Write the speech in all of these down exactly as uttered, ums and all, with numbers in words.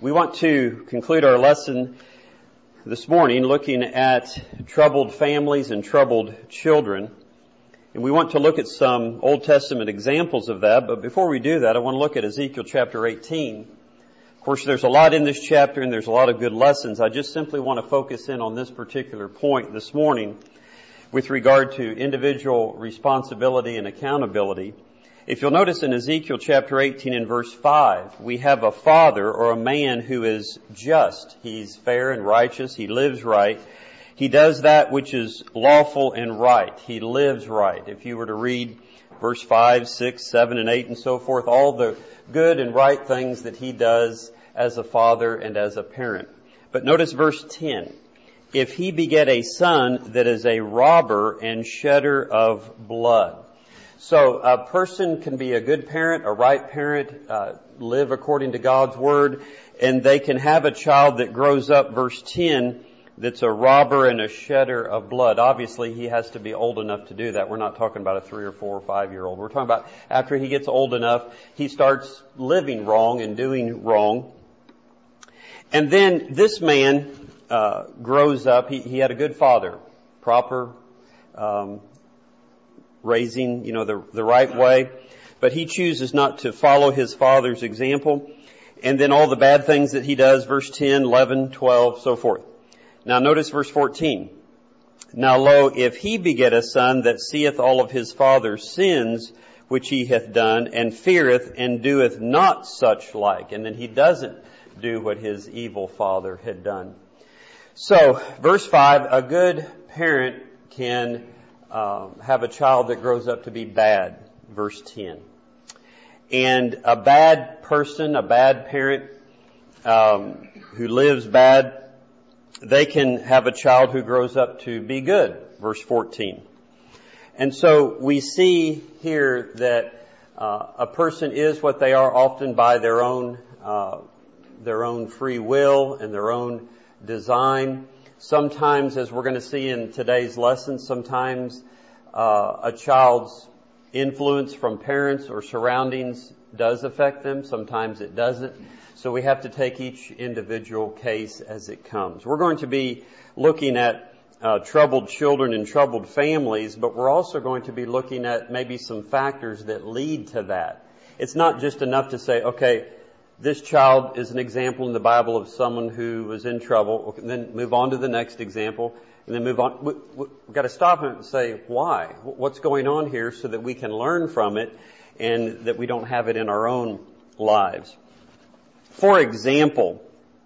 We want to conclude our lesson this morning looking at troubled families and troubled children. And we want to look at some Old Testament examples of that. But before we do that, I want to look at Ezekiel chapter eighteen. Of course, there's a lot in this chapter and there's a lot of good lessons. I just simply want to focus in on this particular point this morning with regard to individual responsibility and accountability. If you'll notice in Ezekiel chapter eighteen and verse five, we have a father or a man who is just. He's fair and righteous. He lives right. He does that which is lawful and right. He lives right. If you were to read verse five, six, seven, and eight and so forth, all the good and right things that he does as a father and as a parent. But notice verse ten. If he beget a son that is a robber and shedder of blood. So a person can be a good parent, a right parent, uh, live according to God's word, and they can have a child that grows up, verse ten, that's a robber and a shedder of blood. Obviously, he has to be old enough to do that. We're not talking about a three or four or five year old. We're talking about after he gets old enough, he starts living wrong and doing wrong. And then this man uh, grows up. He, he had a good father, proper um, raising, you know, the, the right way. But he chooses not to follow his father's example. And then all the bad things that he does, verse ten, eleven, twelve, so forth. Now notice verse fourteen. Now lo, if he beget a son that seeth all of his father's sins, which he hath done, and feareth, and doeth not such like. And then he doesn't do what his evil father had done. So, verse five, a good parent can um, have a child that grows up to be bad. Verse ten. And a bad person, a bad parent um, who lives bad, they can have a child who grows up to be good, verse fourteen. And so we see here that uh, a person is what they are often by their own uh, their own free will and their own design. Sometimes, as we're going to see in today's lesson, sometimes uh, a child's influence from parents or surroundings does affect them. Sometimes it doesn't. So we have to take each individual case as it comes. We're going to be looking at uh, troubled children and troubled families, but we're also going to be looking at maybe some factors that lead to that. It's not just enough to say, okay, this child is an example in the Bible of someone who was in trouble, and then move on to the next example, and then move on. We, we, we've got to stop and say, why? What's going on here so that we can learn from it and that we don't have it in our own lives. For example,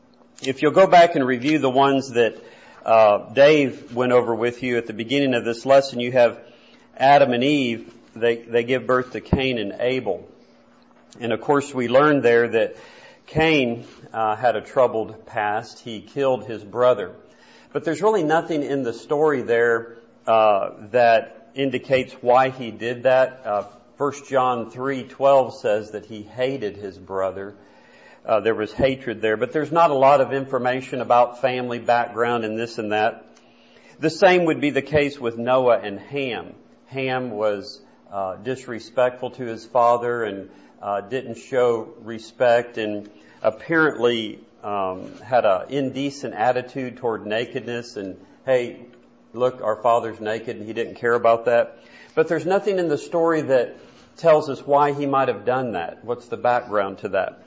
if you'll go back and review the ones that uh, Dave went over with you at the beginning of this lesson, you have Adam and Eve. They, they give birth to Cain and Abel. And of course, we learned there that Cain uh, had a troubled past. He killed his brother. But there's really nothing in the story there uh, that indicates why he did that. Uh, First John three twelve says that he hated his brother. Uh, there was hatred there, but there's not a lot of information about family background and this and that. The same would be the case with Noah and Ham. Ham was uh, disrespectful to his father and uh, didn't show respect, and apparently um, had an indecent attitude toward nakedness. And hey, look, our father's naked, and he didn't care about that. But there's nothing in the story that tells us why he might have done that. What's the background to that?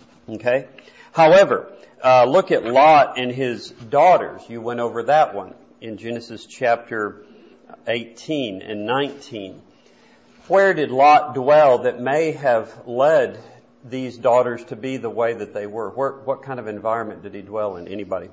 Okay. However, uh, look at Lot and his daughters. You went over that one in Genesis chapter eighteen and nineteen. Where did Lot dwell that may have led these daughters to be the way that they were? Where, what kind of environment did he dwell in? Anybody?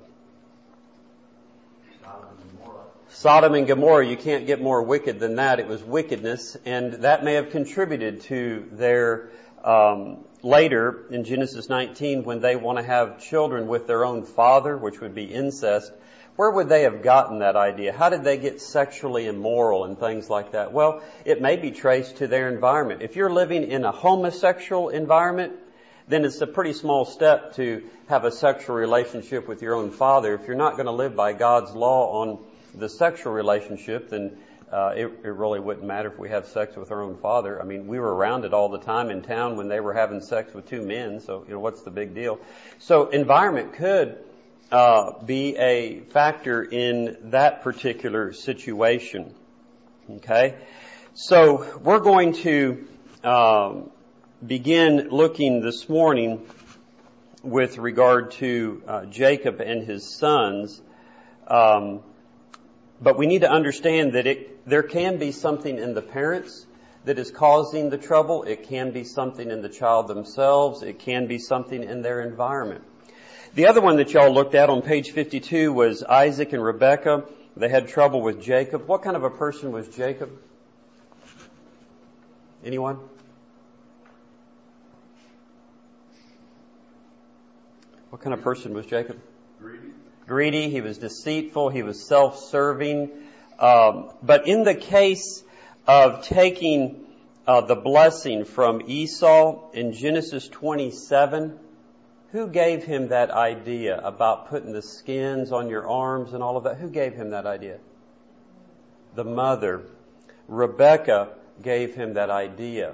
Sodom and Gomorrah. Sodom and Gomorrah. You can't get more wicked than that. It was wickedness, and that may have contributed to their um later in Genesis nineteen, when they want to have children with their own father, which would be incest. Where would they have gotten that idea? How did they get sexually immoral and things like that? Well, it may be traced to their environment. If you're living in a homosexual environment, then it's a pretty small step to have a sexual relationship with your own father. If you're not going to live by God's law on the sexual relationship, then uh, it, it really wouldn't matter if we have sex with our own father. I mean, we were around it all the time in town when they were having sex with two men, so, you know, what's the big deal? So environment could uh, be a factor in that particular situation. Okay? So we're going to um, begin looking this morning with regard to uh, Jacob and his sons. Um, but we need to understand that it, there can be something in the parents that is causing the trouble. It can be something in the child themselves. It can be something in their environment. The other one that y'all looked at on page fifty-two was Isaac and Rebekah. They had trouble with Jacob. What kind of a person was Jacob? Anyone? What kind of person was Jacob? Greedy. Greedy. He was deceitful. He was self-serving. Um, but in the case of taking uh, the blessing from Esau in Genesis twenty-seven, who gave him that idea about putting the skins on your arms and all of that? Who gave him that idea? The mother. Rebekah gave him that idea.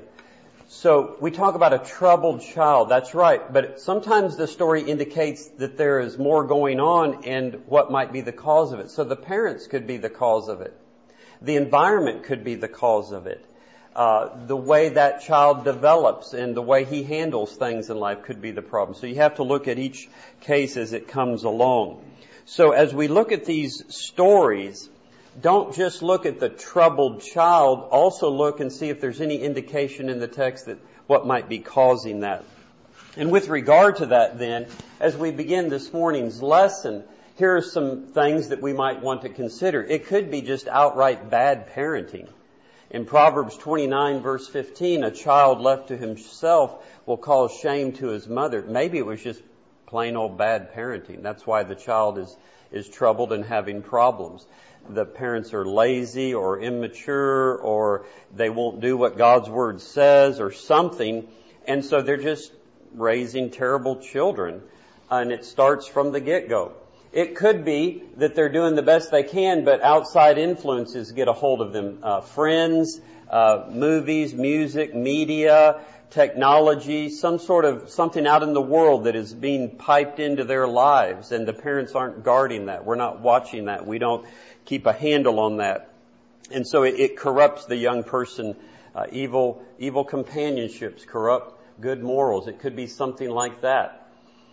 So we talk about a troubled child. That's right. But sometimes the story indicates that there is more going on and what might be the cause of it. So the parents could be the cause of it. The environment could be the cause of it. Uh, the way that child develops and the way he handles things in life could be the problem. So you have to look at each case as it comes along. So as we look at these stories, don't just look at the troubled child, also look and see if there's any indication in the text that what might be causing that. And with regard to that then, as we begin this morning's lesson, here are some things that we might want to consider. It could be just outright bad parenting. In Proverbs twenty-nine verse fifteen, a child left to himself will cause shame to his mother. Maybe it was just plain old bad parenting. That's why the child is, is troubled and having problems. The parents are lazy or immature, or they won't do what God's Word says or something. And so they're just raising terrible children. And it starts from the get-go. It could be that they're doing the best they can, but outside influences get a hold of them. Uh, friends, uh, movies, music, media, technology, some sort of something out in the world that is being piped into their lives. And the parents aren't guarding that. We're not watching that. We don't keep a handle on that. And so it, it corrupts the young person. Uh, evil, evil companionships corrupt good morals. It could be something like that.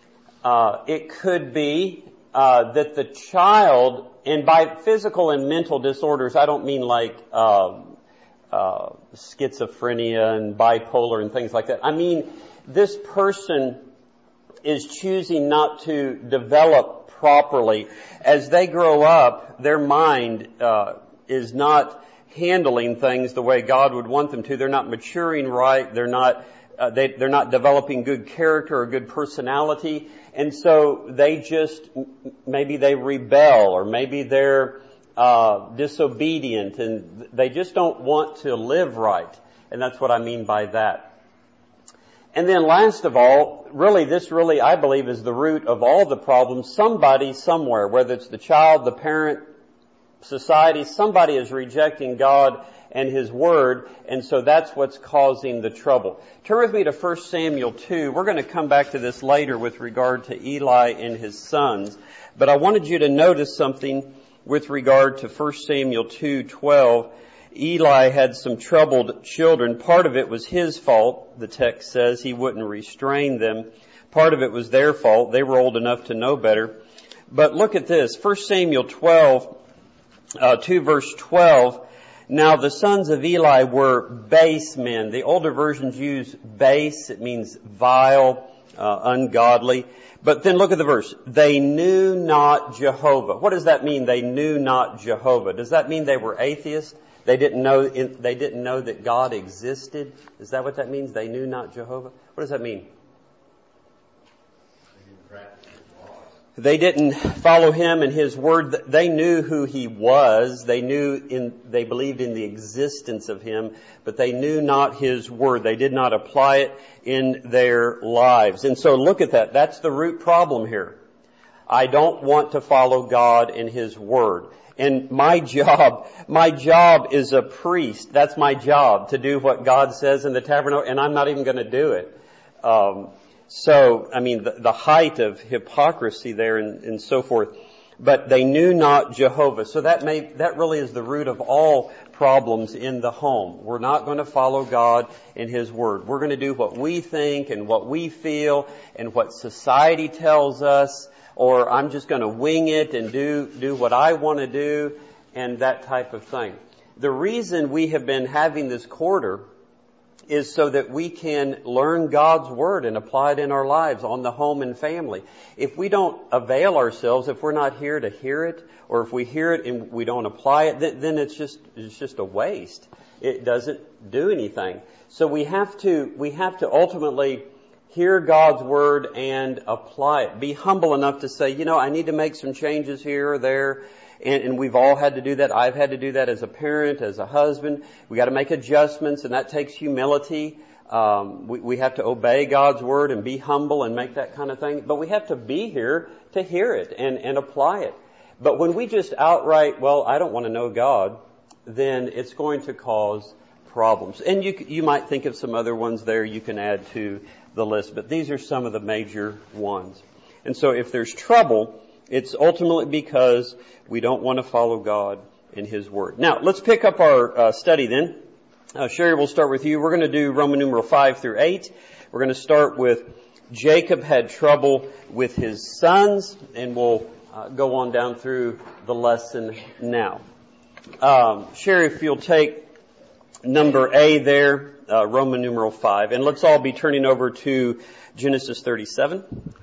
Uh, it could be uh, that the child, and by physical and mental disorders, I don't mean like uh, uh, schizophrenia and bipolar and things like that. I mean, this person is choosing not to develop properly. As they grow up, their mind uh, is not handling things the way God would want them to. They're not maturing right. They're not uh, they, they're not developing good character or good personality. And so they just, maybe they rebel, or maybe they're uh, disobedient, and they just don't want to live right. And that's what I mean by that. And then last of all, really, this really, I believe, is the root of all the problems. Somebody somewhere, whether it's the child, the parent, society, somebody is rejecting God and His Word, and so that's what's causing the trouble. Turn with me to First Samuel two. We're going to come back to this later with regard to Eli and his sons, but I wanted you to notice something with regard to First Samuel two twelve. Eli had some troubled children. Part of it was his fault. The text says he wouldn't restrain them. Part of it was their fault. They were old enough to know better. But look at this. First Samuel twelve, uh, two verse twelve. Now the sons of Eli were base men. The older versions use base. It means vile, uh, ungodly. But then look at the verse. They knew not Jehovah. What does that mean? They knew not Jehovah. Does that mean they were atheists? They didn't know, they didn't know that God existed? Is that what that means? They knew not Jehovah? What does that mean? They didn't follow Him and His Word. They knew who He was. They knew in, they believed in the existence of Him, but they knew not His Word. They did not apply it in their lives. And so look at that. That's the root problem here. I don't want to follow God and His Word. And my job, my job is a priest. That's my job, to do what God says in the tabernacle, and I'm not even going to do it. Um, so, I mean, the, the height of hypocrisy there and, and so forth. But they knew not Jehovah. So that may, that really is the root of all problems in the home. We're not going to follow God and His Word. We're going to do what we think and what we feel and what society tells us, or I'm just going to wing it and do, do what I want to do and that type of thing. The reason we have been having this quarter is so that we can learn God's Word and apply it in our lives on the home and family. If we don't avail ourselves, if we're not here to hear it, or if we hear it and we don't apply it, then, then it's just, it's just a waste. It doesn't do anything. So we have to, we have to ultimately hear God's Word and apply it. Be humble enough to say, you know, I need to make some changes here or there. And, and we've all had to do that. I've had to do that as a parent, as a husband. We got to make adjustments, and that takes humility. Um, we, we have to obey God's Word and be humble and make that kind of thing. But we have to be here to hear it and, and apply it. But when we just outright, well, I don't want to know God, then it's going to cause problems. And you you might think of some other ones there you can add to the list, but these are some of the major ones. And so if there's trouble, it's ultimately because we don't want to follow God and His Word. Now, let's pick up our uh, study then. Uh, Sherry, we'll start with you. We're going to do Roman numeral five through eight. We're going to start with Jacob had trouble with his sons, and we'll uh, go on down through the lesson now. Um, Sherry, if you'll take number A there, uh, Roman numeral five, and let's all be turning over to Genesis thirty-seven.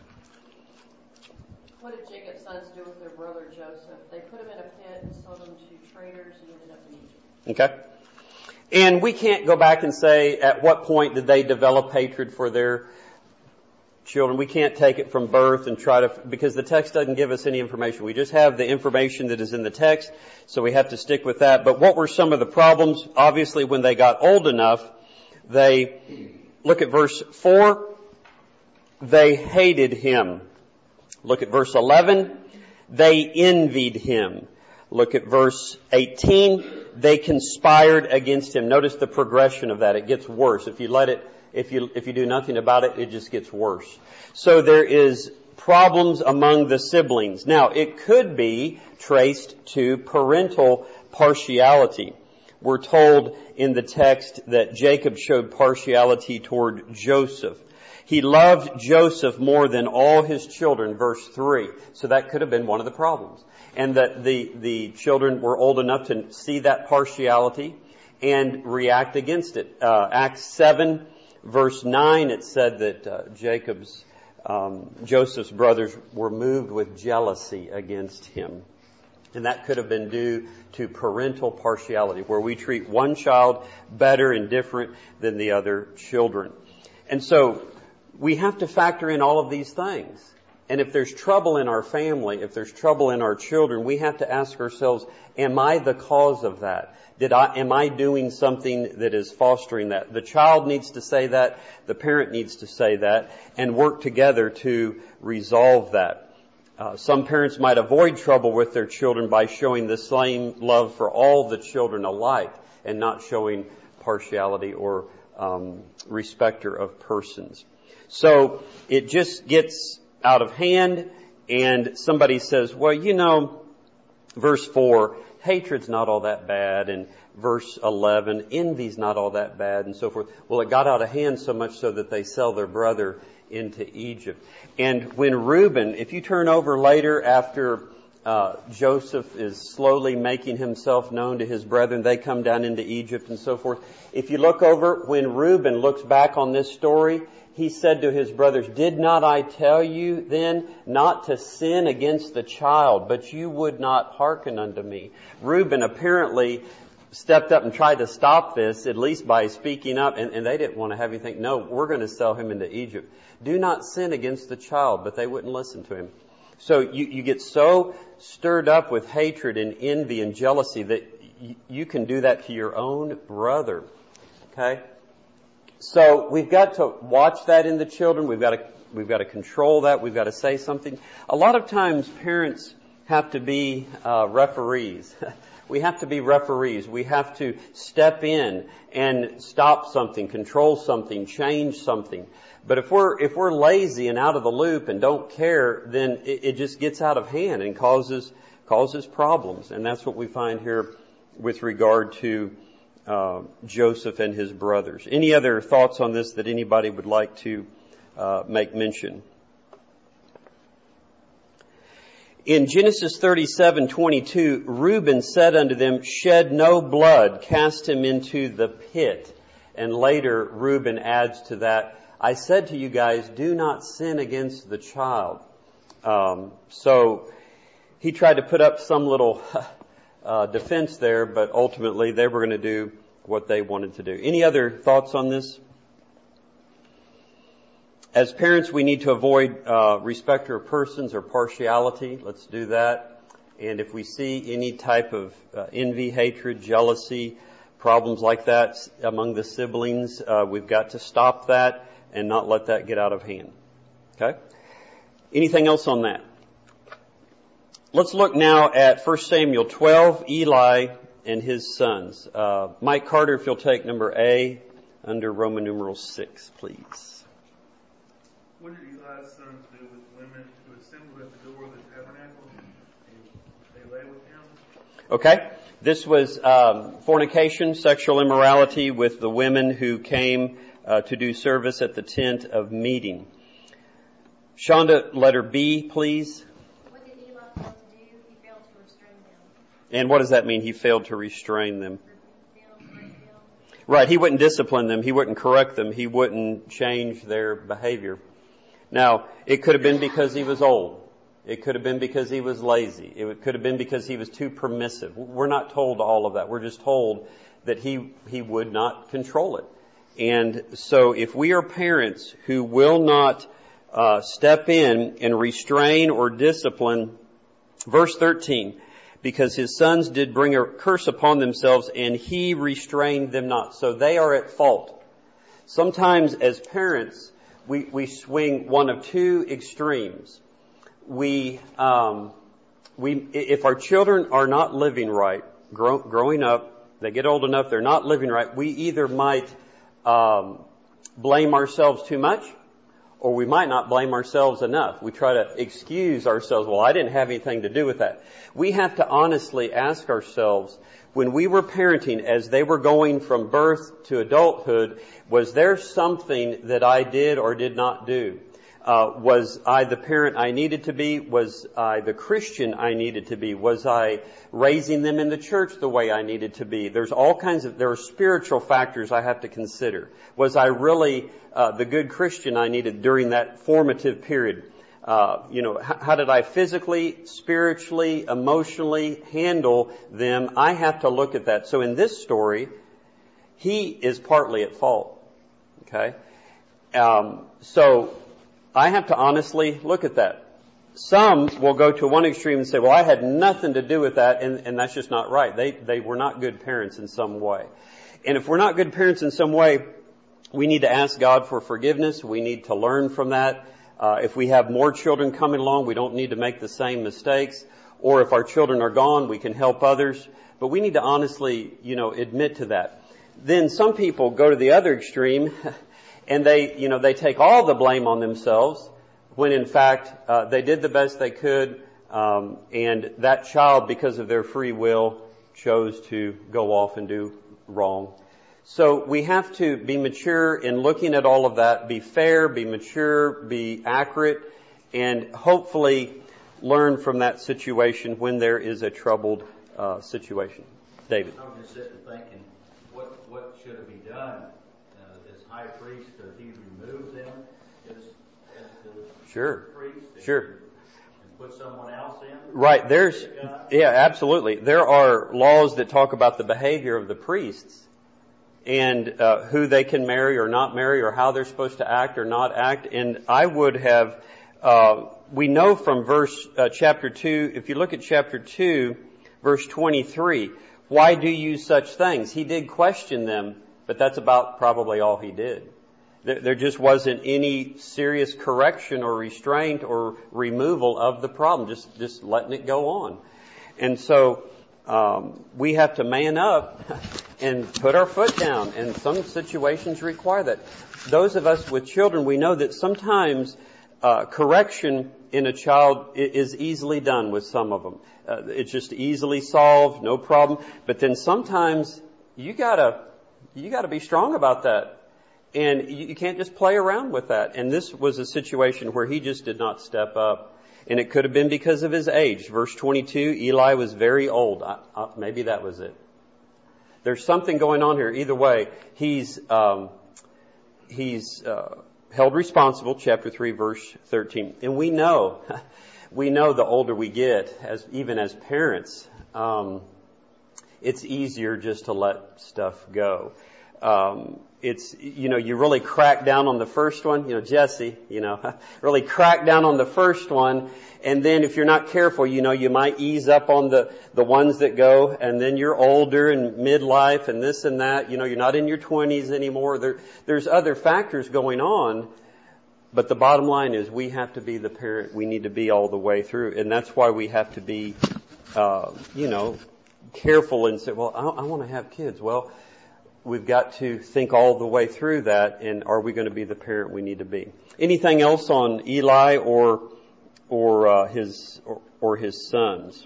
What did Jacob's sons do with their brother Joseph? They put him in a pit and sold him to traders and ended up in Egypt. Okay. And we can't go back and say at what point did they develop hatred for their children. We can't take it from birth and try to, because the text doesn't give us any information. We just have the information that is in the text, so we have to stick with that. But what were some of the problems? Obviously, when they got old enough, they, look at verse four, they hated him. Look at verse eleven, they envied him. Look at verse eighteen, they conspired against him. Notice the progression of that. It gets worse. If you let it If you, if you do nothing about it, it just gets worse. So there is problems among the siblings. Now, it could be traced to parental partiality. We're told in the text that Jacob showed partiality toward Joseph. He loved Joseph more than all his children, verse three. So that could have been one of the problems. And that the, the children were old enough to see that partiality and react against it. Uh, Acts seven, verse nine, it said that uh, Jacob's, um, Joseph's brothers were moved with jealousy against him. And that could have been due to parental partiality, where we treat one child better and different than the other children. And so we have to factor in all of these things. And if there's trouble in our family, if there's trouble in our children, we have to ask ourselves, am I the cause of that? Did I, am I doing something that is fostering that? The child needs to say that. The parent needs to say that and work together to resolve that. Uh, some parents might avoid trouble with their children by showing the same love for all the children alike and not showing partiality or um, respecter of persons. So it just gets out of hand, and somebody says, well, you know, verse four, hatred's not all that bad, and verse eleven, envy's not all that bad, and so forth. Well, it got out of hand so much so that they sell their brother into Egypt. And when Reuben, if you turn over later after uh, Joseph is slowly making himself known to his brethren, they come down into Egypt and so forth. If you look over, when Reuben looks back on this story, he said to his brothers, did not I tell you then not to sin against the child, but you would not hearken unto me? Reuben apparently stepped up and tried to stop this, at least by speaking up, and, and they didn't want to have anything. No, we're going to sell him into Egypt. Do not sin against the child, but they wouldn't listen to him. So you, you get so stirred up with hatred and envy and jealousy that you, you can do that to your own brother. Okay? So we've got to watch that in the children. We've got to, we've got to control that. We've got to say something. A lot of times parents have to be uh, referees. We have to be referees. We have to step in and stop something, control something, change something. But if we're if we're lazy and out of the loop and don't care, then it, it just gets out of hand and causes causes problems. And that's what we find here with regard to uh, Joseph and his brothers. Any other thoughts on this that anybody would like to uh, make mention? In Genesis thirty-seven twenty-two, Reuben said unto them, "Shed no blood, cast him into the pit." And later, Reuben adds to that, "I said to you guys, do not sin against the child." Um, so he tried to put up some little uh, defense there, but ultimately they were going to do what they wanted to do. Any other thoughts on this? As parents, we need to avoid uh, respecter of persons or partiality. Let's do that. And if we see any type of uh, envy, hatred, jealousy, problems like that among the siblings, uh, we've got to stop that and not let that get out of hand. Okay? Anything else on that? Let's look now at First Samuel twelve, Eli and his sons. Uh, Mike Carter, if you'll take number A under Roman numeral six, please. What did Eli's sons do with women who assembled at the door of the tabernacle? They, they lay with him? Okay. This was um, fornication, sexual immorality with the women who came uh, to do service at the tent of meeting. Shonda, letter B, please. What did Eli fail to do? He failed to restrain them. And what does that mean? He failed to restrain them. Right. He wouldn't discipline them. He wouldn't correct them. He wouldn't change their behavior. Now, it could have been because he was old. It could have been because he was lazy. It could have been because he was too permissive. We're not told all of that. We're just told that he, he would not control it. And so if we are parents who will not uh, step in and restrain or discipline, verse thirteen, because his sons did bring a curse upon themselves and he restrained them not. So they are at fault. Sometimes as parents, we, we swing one of two extremes. We, um, we, if our children are not living right, grow, growing up, they get old enough, they're not living right, we either might, um, blame ourselves too much, or we might not blame ourselves enough. We try to excuse ourselves. Well, I didn't have anything to do with that. We have to honestly ask ourselves, when we were parenting, as they were going from birth to adulthood, was there something that I did or did not do? Uh, was I the parent I needed to be? Was I the Christian I needed to be? Was I raising them in the church the way I needed to be? There's all kinds of, there are spiritual factors I have to consider. Was I really uh, the good Christian I needed during that formative period? Uh, you know, how, how did I physically, spiritually, emotionally handle them? I have to look at that. So in this story, he is partly at fault. Okay? Um, so I have to honestly look at that. Some will go to one extreme and say, well, I had nothing to do with that, and, and that's just not right. They, they were not good parents in some way. And if we're not good parents in some way, we need to ask God for forgiveness. We need to learn from that. Uh, if we have more children coming along, we don't need to make the same mistakes. Or if our children are gone, we can help others. But we need to honestly, you know, admit to that. Then some people go to the other extreme and they, you know, they take all the blame on themselves when in fact, uh, they did the best they could. Um, and that child, because of their free will, chose to go off and do wrong. So we have to be mature in looking at all of that, be fair, be mature, be accurate, and hopefully learn from that situation when there is a troubled uh, situation. David. I'm just sitting thinking, what what should be done uh, as high priest? Does he remove them as, as the sure. priest? Sure. And put someone else in? Right. There's, yeah, absolutely. There are laws that talk about the behavior of the priests. And uh, who they can marry or not marry, or how they're supposed to act or not act. And I would have, uh, we know from verse, uh, chapter two, if you look at chapter two, verse twenty-three, why do you such things? He did question them, but that's about probably all he did. There just wasn't any serious correction or restraint or removal of the problem, just, just letting it go on. And so, um, we have to man up and put our foot down, and some situations require that. Those of us with children, we know that sometimes, uh, correction in a child is easily done with some of them. Uh, it's just easily solved, no problem. But then sometimes you gotta, you gotta be strong about that. And you can't just play around with that. And this was a situation where he just did not step up. And it could have been because of his age. Verse twenty-two, Eli was very old. I, I, maybe that was it. There's something going on here. Either way, he's, um, he's, uh, held responsible, chapter three, verse thirteen. And we know, we know the older we get, as, even as parents, um, it's easier just to let stuff go. Um, it's, you know, you really crack down on the first one, you know, Jesse, you know, really crack down on the first one. And then if you're not careful, you know, you might ease up on the, the ones that go, and then you're older and midlife and this and that, you know, you're not in your twenties anymore. There, there's other factors going on. But the bottom line is we have to be the parent we need to be all the way through. And that's why we have to be, uh, you know, careful and say, well, I, I want to have kids. Well, we've got to think all the way through that, and are we going to be the parent we need to be? Anything else on Eli or or uh, his or, or his sons?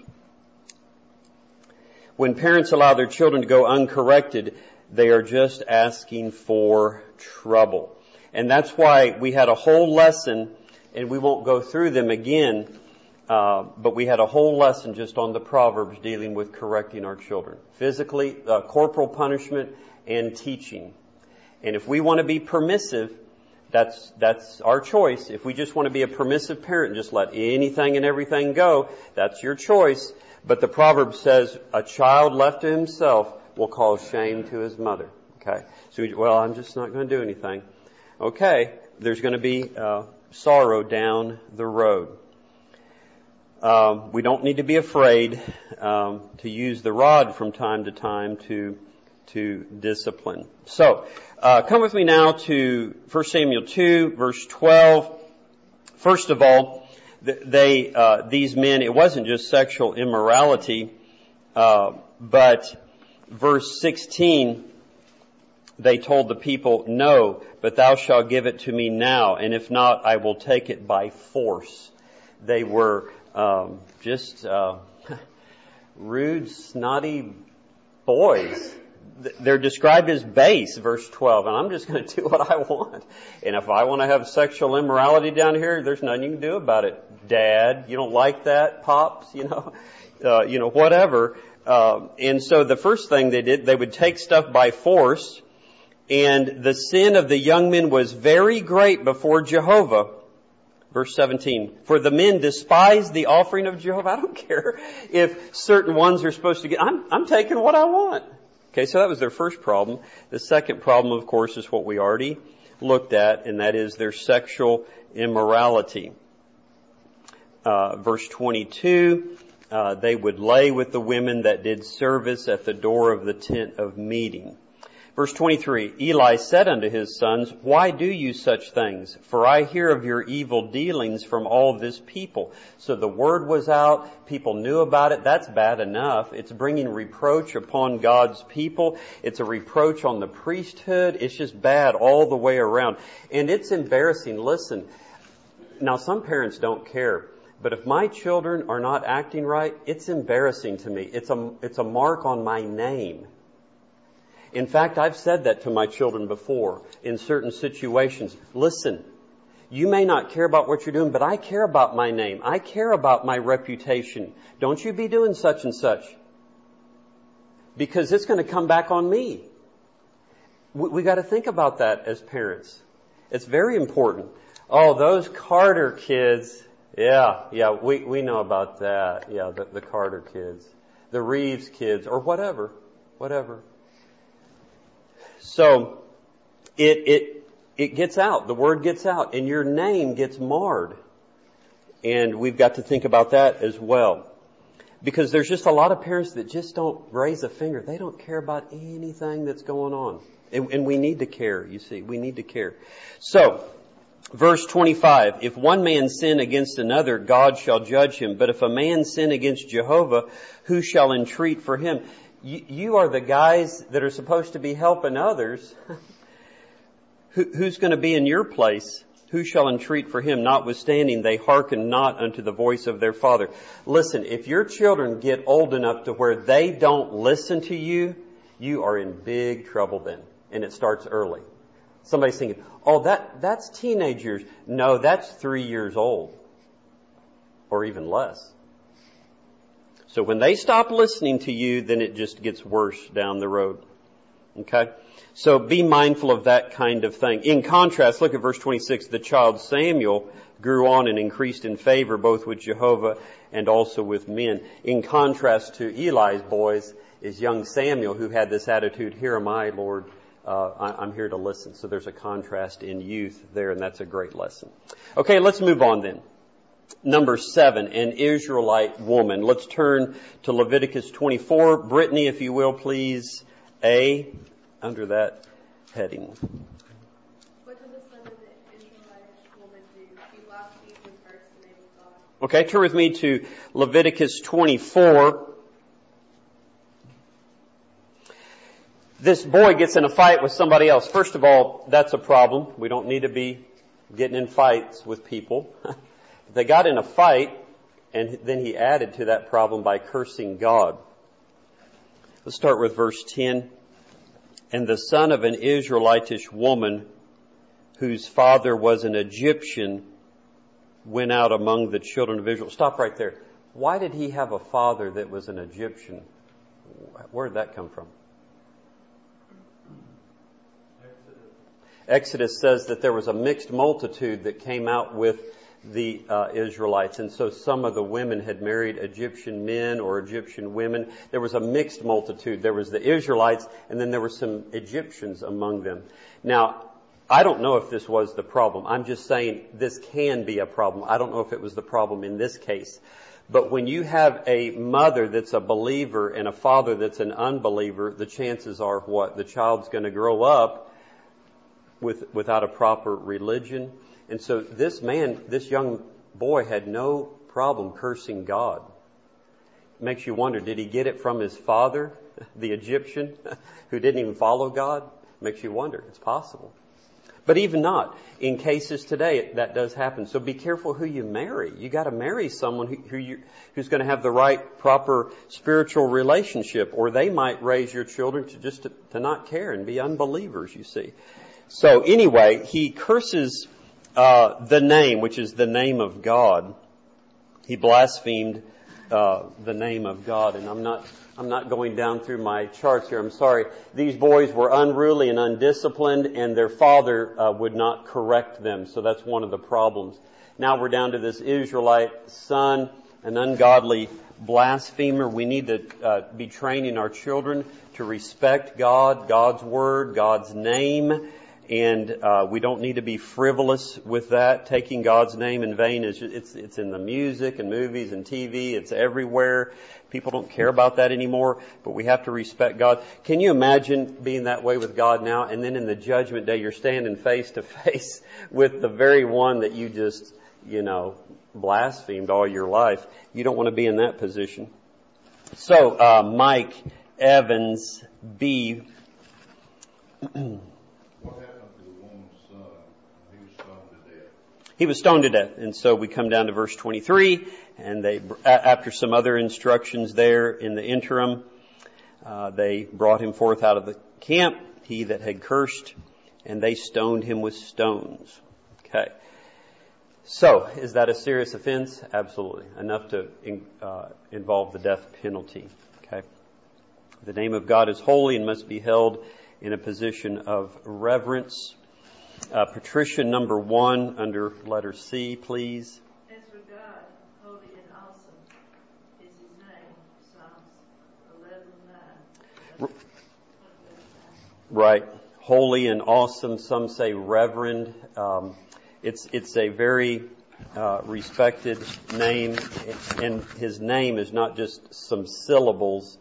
When parents allow their children to go uncorrected, they are just asking for trouble. And that's why we had a whole lesson, and we won't go through them again, uh, but we had a whole lesson just on the Proverbs dealing with correcting our children. Physically, uh, corporal punishment, and teaching. And if we want to be permissive, that's that's our choice. If we just want to be a permissive parent and just let anything and everything go, that's your choice. But the proverb says, a child left to himself will cause shame to his mother. Okay? So, we, well, I'm just not going to do anything. Okay, there's going to be uh, sorrow down the road. Um, we don't need to be afraid um, to use the rod from time to time to to discipline. So, uh, come with me now to First Samuel two, verse twelve. First of all, they, uh, these men, it wasn't just sexual immorality, uh, but verse sixteen, they told the people, no, but thou shalt give it to me now, and if not, I will take it by force. They were, um, just, uh, rude, snotty boys. They're described as base, verse twelve, and I'm just going to do what I want. And if I want to have sexual immorality down here, there's nothing you can do about it. Dad, you don't like that? Pops, you know, uh, you know, whatever. Uh, and so the first thing they did, they would take stuff by force, and the sin of the young men was very great before Jehovah. Verse seventeen, for the men despised the offering of Jehovah. I don't care if certain ones are supposed to get, I'm, I'm taking what I want. Okay, so that was their first problem. The second problem, of course, is what we already looked at, and that is their sexual immorality. Uh, verse twenty-two, uh, they would lay with the women that did service at the door of the tent of meeting. Verse twenty-three, Eli said unto his sons, why do you such things? For I hear of your evil dealings from all this people. So the word was out. People knew about it. That's bad enough. It's bringing reproach upon God's people. It's a reproach on the priesthood. It's just bad all the way around. And it's embarrassing. Listen, now some parents don't care. But if my children are not acting right, it's embarrassing to me. It's a, it's a mark on my name. In fact, I've said that to my children before in certain situations. Listen, you may not care about what you're doing, but I care about my name. I care about my reputation. Don't you be doing such and such. Because it's going to come back on me. We, we got to think about that as parents. It's very important. Oh, those Carter kids. Yeah, yeah, we, we know about that. Yeah, the, the Carter kids. The Reeves kids, or whatever, whatever. So, it, it, it gets out. The word gets out, and your name gets marred. And we've got to think about that as well. Because there's just a lot of parents that just don't raise a finger. They don't care about anything that's going on. And, and we need to care, you see. We need to care. So, verse twenty-five, if one man sin against another, God shall judge him. But if a man sin against Jehovah, who shall entreat for him? You, you are the guys that are supposed to be helping others. Who, who's going to be in your place? Who shall entreat for him? Notwithstanding, they hearken not unto the voice of their father. Listen, if your children get old enough to where they don't listen to you, you are in big trouble then. And it starts early. Somebody's thinking, oh, that, that's teenage years. No, that's three years old. Or even less. So when they stop listening to you, then it just gets worse down the road. Okay? So be mindful of that kind of thing. In contrast, look at verse twenty-six. The child Samuel grew on and increased in favor both with Jehovah and also with men. In contrast to Eli's boys is young Samuel, who had this attitude, here am I, Lord, uh, I'm here to listen. So there's a contrast in youth there, and that's a great lesson. Okay, let's move on then. Number seven, an Israelite woman. Let's turn to Leviticus twenty-four. Brittany, if you will, please. A, under that heading. What did the son of the Israelite woman do? He blasphemed and cursed the name of God. Okay, turn with me to Leviticus twenty-four. This boy gets in a fight with somebody else. First of all, that's a problem. We don't need to be getting in fights with people. They got in a fight, and then he added to that problem by cursing God. Let's start with verse ten. And the son of an Israelitish woman, whose father was an Egyptian, went out among the children of Israel. Stop right there. Why did he have a father that was an Egyptian? Where did that come from? Exodus. Exodus says that there was a mixed multitude that came out with the uh, Israelites. And so some of the women had married Egyptian men or Egyptian women. There was a mixed multitude. There was the Israelites, and then there were some Egyptians among them. Now, I don't know if this was the problem. I'm just saying this can be a problem. I don't know if it was the problem in this case. But when you have a mother that's a believer and a father that's an unbeliever, the chances are what? The child's going to grow up with without a proper religion. And so this man, this young boy had no problem cursing God. It makes you wonder, did he get it from his father, the Egyptian, who didn't even follow God? It makes you wonder. It's possible. But even not. In cases today, that does happen. So be careful who you marry. You got to marry someone who, who you, who's going to have the right, proper spiritual relationship, or they might raise your children to just to, to not care and be unbelievers, you see. So anyway, he curses Uh, the name, which is the name of God. He blasphemed uh, the name of God. And I'm not, I'm not going down through my charts here. I'm sorry. These boys were unruly and undisciplined, and their father uh, would not correct them. So that's one of the problems. Now we're down to this Israelite son, an ungodly blasphemer. We need to uh, be training our children to respect God, God's word, God's name. And uh, we don't need to be frivolous with that. Taking God's name in vain is just, it's it's in the music and movies and T V. It's everywhere. People don't care about that anymore. But we have to respect God. Can you imagine being that way with God now? And then in the judgment day, you're standing face to face with the very one that you just, you know, blasphemed all your life. You don't want to be in that position. So uh, Mike Evans B. He was stoned to death. And so we come down to verse twenty-three, and they, after some other instructions there in the interim, uh, they brought him forth out of the camp, he that had cursed, and they stoned him with stones. Okay. So, is that a serious offense? Absolutely. Enough to uh, involve the death penalty. Okay. The name of God is holy and must be held in a position of reverence. Uh, Patricia, number one, under letter C, please. As for God, holy and awesome is His name. Psalms eleven nine. Right. Holy and awesome. Some say reverend. Um, it's it's a very uh, respected name, and His name is not just some syllables,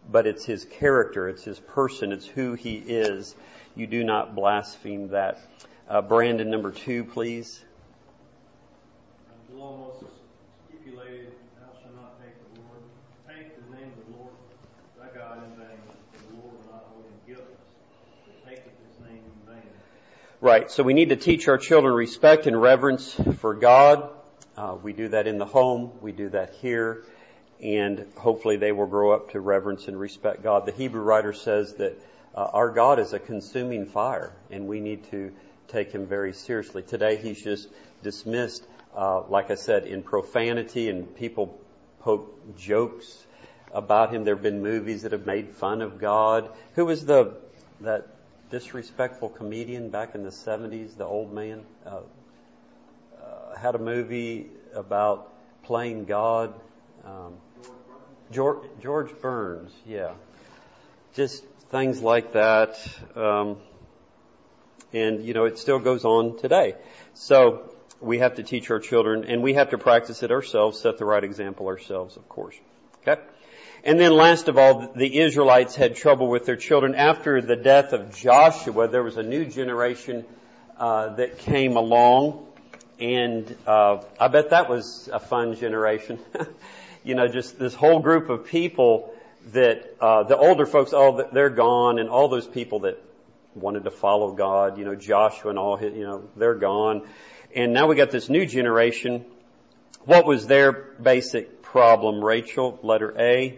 but it's His character, it's His person, it's who He is. You do not blaspheme that. Uh, Brandon, number two, please. The law also stipulated, thou shalt not take the Lord, take the name of the Lord thy God in vain, for the Lord will not hold him guiltless, but taketh his name in vain. Right, so we need to teach our children respect and reverence for God. Uh, we do that in the home, we do that here, and hopefully they will grow up to reverence and respect God. The Hebrew writer says that uh, our God is a consuming fire, and we need to take Him very seriously. Today He's just dismissed, uh, like I said, in profanity, and people poke jokes about Him. There have been movies that have made fun of God. Who was the that disrespectful comedian back in the seventies, the old man? Uh, uh, had a movie about playing God. Um, George, George Burns, yeah. Just things like that. Um, and, you know, it still goes on today. So we have to teach our children, and we have to practice it ourselves, set the right example ourselves, of course. Okay? And then last of all, the Israelites had trouble with their children. After the death of Joshua, there was a new generation uh, that came along, and uh, I bet that was a fun generation. You know, just this whole group of people that uh, the older folks, oh, they're gone, and all those people that wanted to follow God, you know, Joshua and all his, you know, they're gone. And now we got this new generation. What was their basic problem, Rachel? Letter A.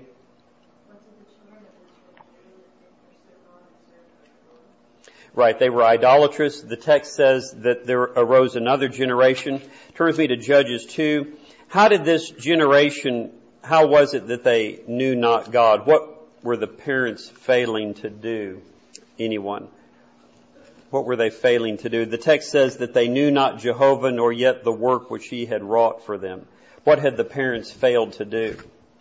Right, they were idolatrous. The text says that there arose another generation. Turn with me to Judges two. How did this generation, how was it that they knew not God? What were the parents failing to do? Anyone? What were they failing to do? The text says that they knew not Jehovah, nor yet the work which He had wrought for them. What had the parents failed to do?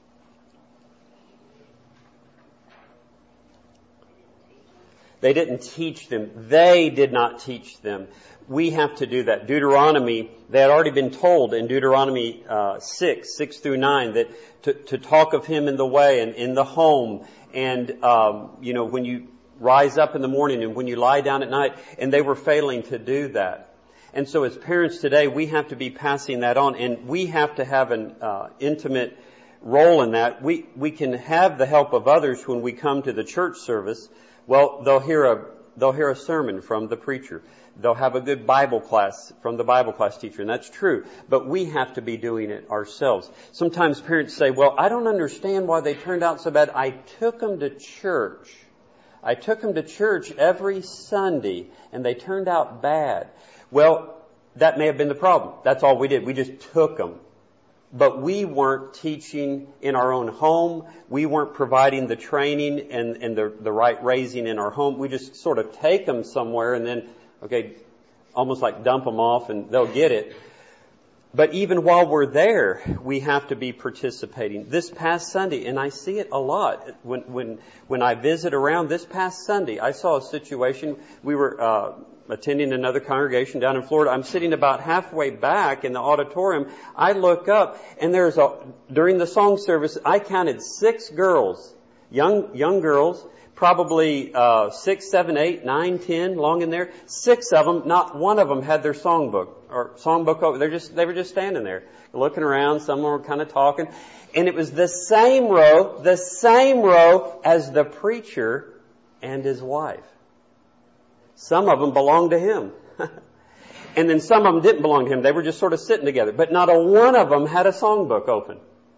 They didn't teach them. They did not teach them. We have to do that. Deuteronomy, they had already been told in Deuteronomy uh, six, six through nine, that to, to talk of Him in the way and in the home, and um, you know, when you rise up in the morning and when you lie down at night, and they were failing to do that. And so as parents today, we have to be passing that on, and we have to have an uh, intimate role in that. We we can have the help of others when we come to the church service. Well, they'll hear a they'll hear a sermon from the preacher. They'll have a good Bible class from the Bible class teacher, and that's true. But we have to be doing it ourselves. Sometimes parents say, well, I don't understand why they turned out so bad. I took them to church. I took them to church every Sunday, and they turned out bad. Well, that may have been the problem. That's all we did. We just took them. But we weren't teaching in our own home. We weren't providing the training and, and the, the right raising in our home. We just sort of take them somewhere and then, okay, almost like dump them off and they'll get it. But even while we're there, we have to be participating. This past Sunday, and I see it a lot, when when when I visit around, this past Sunday, I saw a situation. We were uh attending another congregation down in Florida. I'm sitting about halfway back in the auditorium. I look up, and there's a, during the song service, I counted six girls, young young girls, probably uh six, seven, eight, nine, ten, long in there. Six of them, not one of them had their songbook or songbook over. They're just they were just standing there, looking around. Some were kind of talking, and it was the same row, the same row as the preacher and his wife. Some of them belonged to him. And then some of them didn't belong to him. They were just sort of sitting together. But not a one of them had a songbook open.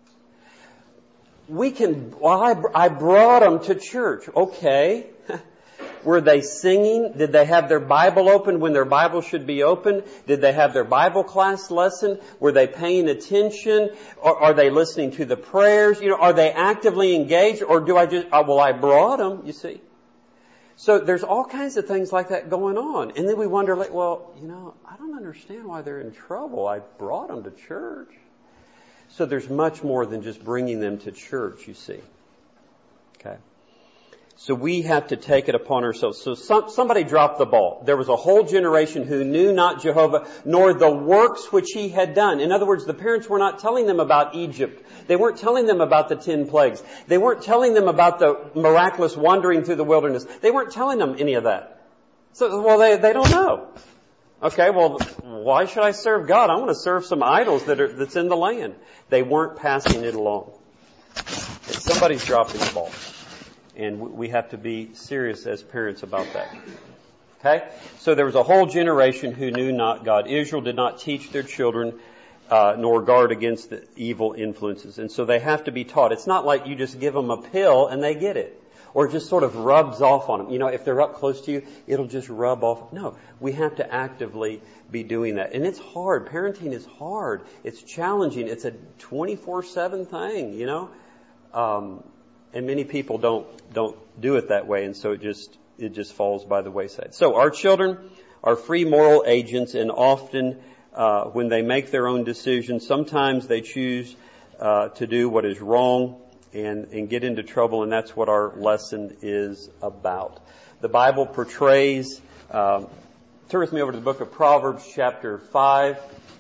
We can, well, I, I brought them to church. Okay. Were they singing? Did they have their Bible open when their Bible should be open? Did they have their Bible class lesson? Were they paying attention? Or are they listening to the prayers? You know, are they actively engaged? Or do I just, oh, well, I brought them, you see. So there's all kinds of things like that going on. And then we wonder, like, well, you know, I don't understand why they're in trouble. I brought them to church. So there's much more than just bringing them to church, you see. Okay. So we have to take it upon ourselves. So some, somebody dropped the ball. There was a whole generation who knew not Jehovah, nor the works which He had done. In other words, the parents were not telling them about Egypt. They weren't telling them about the ten plagues. They weren't telling them about the miraculous wandering through the wilderness. They weren't telling them any of that. So, well, they, they don't know. Okay, well, why should I serve God? I want to serve some idols that are, that's in the land. They weren't passing it along. Somebody's dropping the ball. And we have to be serious as parents about that. Okay? So there was a whole generation who knew not God. Israel did not teach their children uh, nor guard against the evil influences. And so they have to be taught. It's not like you just give them a pill and they get it. Or it just sort of rubs off on them. You know, if they're up close to you, it'll just rub off. No, we have to actively be doing that. And it's hard. Parenting is hard. It's challenging. It's a twenty-four seven thing, you know. Um, and many people don't don't do it that way, and so it just it just falls by the wayside. So our children are free moral agents, and often uh, when they make their own decisions, sometimes they choose uh, to do what is wrong and, and get into trouble, and that's what our lesson is about. The Bible portrays. Um, turn with me over to the book of Proverbs, chapter five.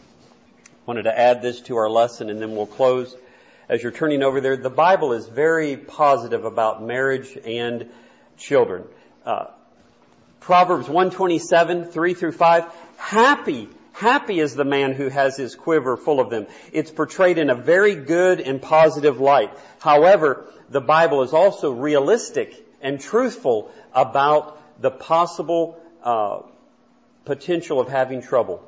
Wanted to add this to our lesson, and then we'll close. As you're turning over there, the Bible is very positive about marriage and children. Uh, Proverbs one twenty-seven, three through five. Happy, happy is the man who has his quiver full of them. It's portrayed in a very good and positive light. However, the Bible is also realistic and truthful about the possible uh, potential of having trouble.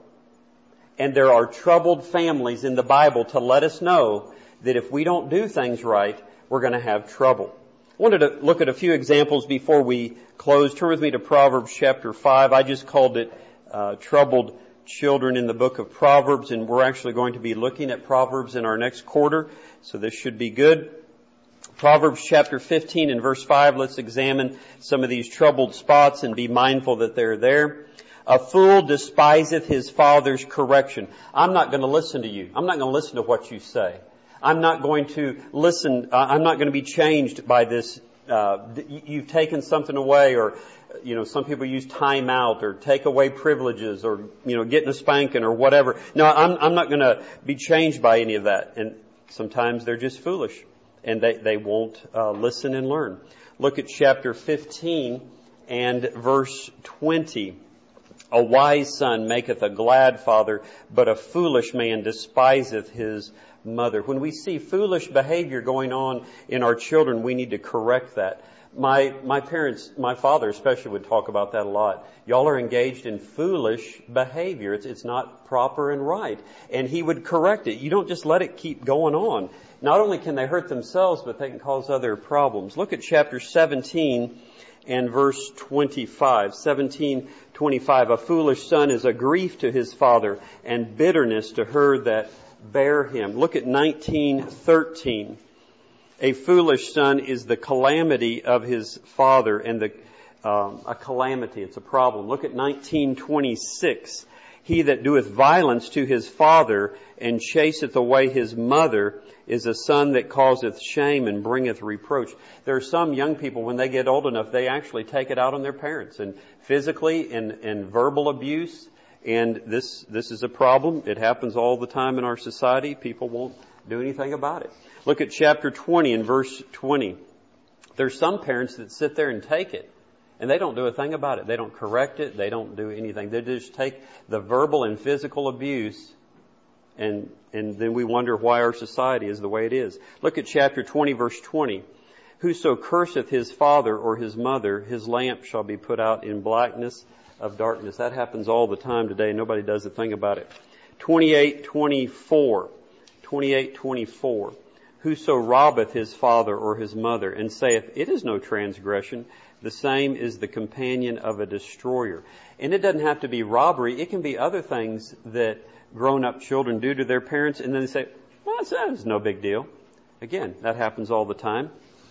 And there are troubled families in the Bible to let us know that if we don't do things right, we're going to have trouble. I wanted to look at a few examples before we close. Turn with me to Proverbs chapter five. I just called it uh, troubled children in the book of Proverbs, and we're actually going to be looking at Proverbs in our next quarter, so this should be good. Proverbs chapter fifteen and verse five, let's examine some of these troubled spots and be mindful that they're there. A fool despiseth his father's correction. I'm not going to listen to you. I'm not going to listen to what you say. I'm not going to listen. Uh, I'm not going to be changed by this. Uh, you've taken something away, or, you know, some people use time out or take away privileges or, you know, getting a spanking or whatever. No, I'm, I'm not going to be changed by any of that. And sometimes they're just foolish and they, they won't uh, listen and learn. Look at chapter fifteen and verse twenty. A wise son maketh a glad father, but a foolish man despiseth his mother. When we see foolish behavior going on in our children, we need to correct that. My my parents, my father especially, would talk about that a lot. Y'all are engaged in foolish behavior. It's it's not proper and right. And he would correct it. You don't just let it keep going on. Not only can they hurt themselves, but they can cause other problems. Look at chapter seventeen and verse twenty-five. seventeen twenty-five. A foolish son is a grief to his father, and bitterness to her that bear him. Look at nineteen thirteen. A foolish son is the calamity of his father, and the um, a calamity. It's a problem. Look at nineteen twenty-six. He that doeth violence to his father and chaseth away his mother is a son that causeth shame and bringeth reproach. There are some young people, when they get old enough, they actually take it out on their parents, and physically and, and verbal abuse. And this this is a problem. It happens all the time in our society. People won't do anything about it. Look at chapter twenty and verse twenty. There's some parents that sit there and take it, and they don't do a thing about it. They don't correct it. They don't do anything. They just take the verbal and physical abuse, and and then we wonder why our society is the way it is. Look at chapter twenty, verse twenty. Whoso curseth his father or his mother, his lamp shall be put out in blackness of darkness. That happens all the time today. Nobody does a thing about it. twenty-eight twenty-four. twenty-eight twenty-four. Whoso robbeth his father or his mother, and saith, it is no transgression, the same is the companion of a destroyer. And it doesn't have to be robbery. It can be other things that grown-up children do to their parents, and then they say, well, that's no big deal. Again, that happens all the time.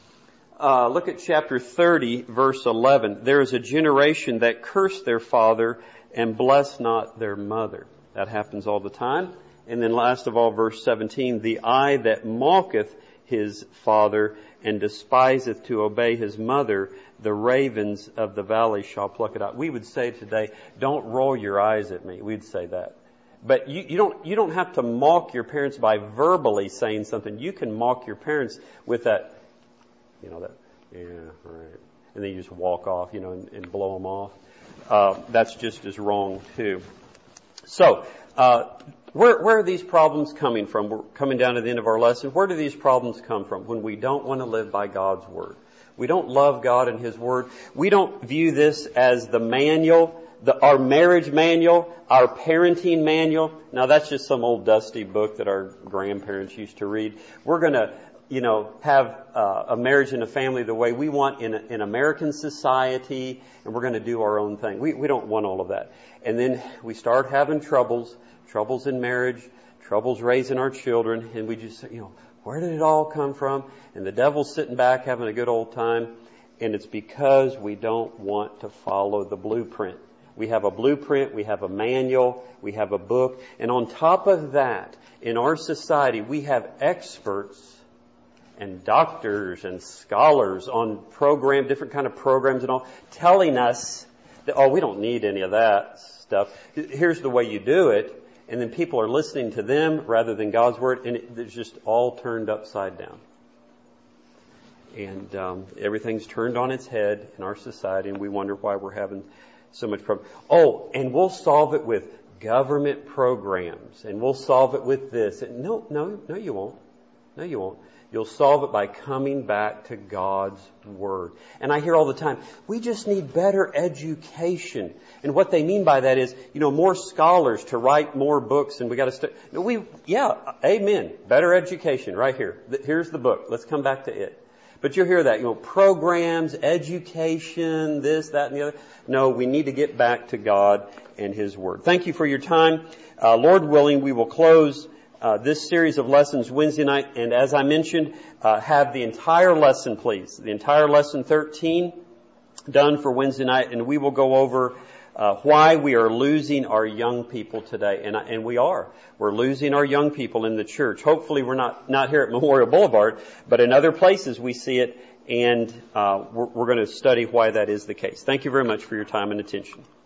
Uh, look at chapter thirty, verse eleven. There is a generation that curse their father and bless not their mother. That happens all the time. And then last of all, verse seventeen. The eye that mocketh his father, and despiseth to obey his mother, the ravens of the valley shall pluck it out. We would say today, don't roll your eyes at me. We'd say that. But you, you don't you don't have to mock your parents by verbally saying something. You can mock your parents with that, you know, that, yeah, right. And then you just walk off, you know, and, and blow them off. Uh, that's just as wrong too. So, uh, where, where are these problems coming from? We're coming down to the end of our lesson. Where do these problems come from? When we don't want to live by God's Word. We don't love God and His Word. We don't view this as the manual, the, our marriage manual, our parenting manual. Now that's just some old dusty book that our grandparents used to read. We're going to, you know, have uh, a marriage and a family the way we want in, in American society, and we're going to do our own thing. We, we don't want all of that. And then we start having troubles, troubles in marriage, troubles raising our children, and we just, you know, where did it all come from? And the devil's sitting back having a good old time, and it's because we don't want to follow the blueprint. We have a blueprint, we have a manual, we have a book, and on top of that, in our society, we have experts and doctors and scholars on program, different kind of programs and all, telling us that, oh, we don't need any of that stuff. Here's the way you do it. And then people are listening to them rather than God's Word, and it, it's just all turned upside down. And um, everything's turned on its head in our society, and we wonder why we're having so much problem. Oh, and we'll solve it with government programs, and we'll solve it with this. And no, no, no, you won't. No, you won't. You'll solve it by coming back to God's Word. And I hear all the time, we just need better education. And what they mean by that is, you know, more scholars to write more books, and we got to st- no, we, yeah, amen. Better education right here. Here's the book. Let's come back to it. But you'll hear that, you know, programs, education, this, that, and the other. No, we need to get back to God and His Word. Thank you for your time. Uh, Lord willing, we will close Uh, this series of lessons Wednesday night, and as I mentioned, uh, have the entire lesson, please, the entire lesson thirteen done for Wednesday night, and we will go over uh, why we are losing our young people today, and and we are. We're losing our young people in the church. Hopefully, we're not not here at Memorial Boulevard, but in other places we see it, and uh, we're, we're going to study why that is the case. Thank you very much for your time and attention.